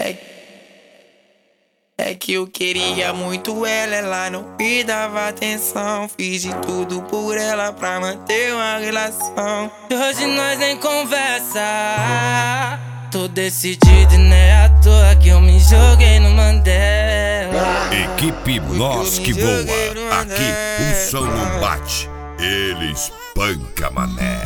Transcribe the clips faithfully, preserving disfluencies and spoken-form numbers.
É, é que eu queria muito ela, ela não me dava atenção. Fiz de tudo por ela pra manter uma relação. Hoje nós nem conversa. Tô decidido e não é à toa que eu me joguei no Mandela. Equipe Nós Que Voa. Aqui o som não bate, ele espanca, mané.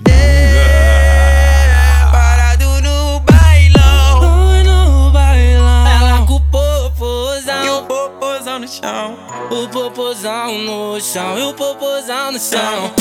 Parado no bailão, Oi, no bailão. Ela com o popozão e o popozão no chão. O popozão no chão e o popozão no chão.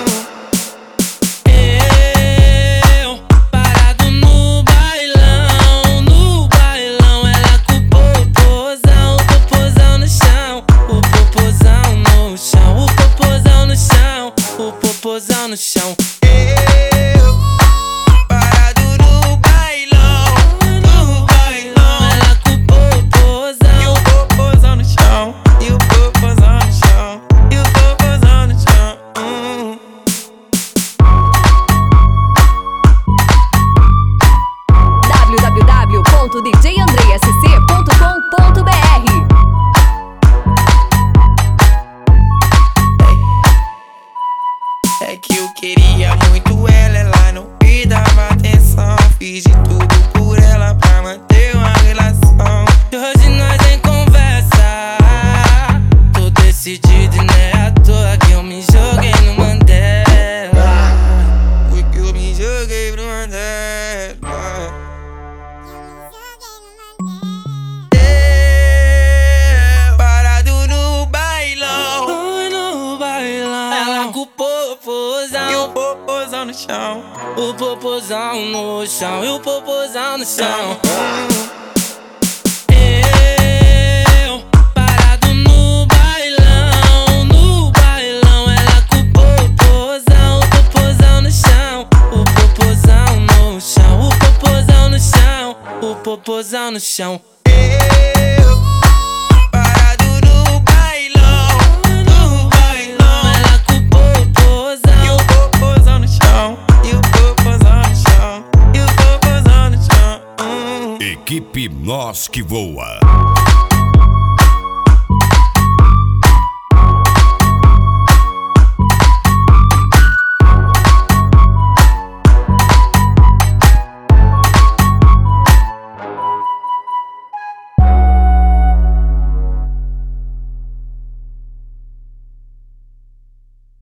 Eu parado no bailão, no bailão. Ela com o popozão, o popozão no chão. O popozão no chão, o popozão no chão. O popozão no chão. Eu parado no bailão, no bailão. Ela com o popozão e o popozão no chão. E o popozão no chão. E o popozão no chão. Hum. w w w ponto d j andrei s c ponto com ponto b r. É que eu queria muito ela, ela não me dava atenção. Fiz de tudo por ela pra manter uma relação. Hoje nós nem conversa. Tô decidido e não é à toa que eu me joguei no Mandela. Porque eu me joguei pro Mandela. É, parado no bailão, Oi, no bailão. Ela com o popozão e o popozão no chão. O popozão no chão e o popozão no chão. Eu parado no bailão, no bailão. Ela com o popozão, o popozão no chão. O popozão no chão, o popozão no chão. O popozão no chão. Eu parado no bailão, no bailão. Ela com o popozão E o popozão no chão. E o popozão no chão. E o popozão no chão. Hum. Equipe Nós Que Voa.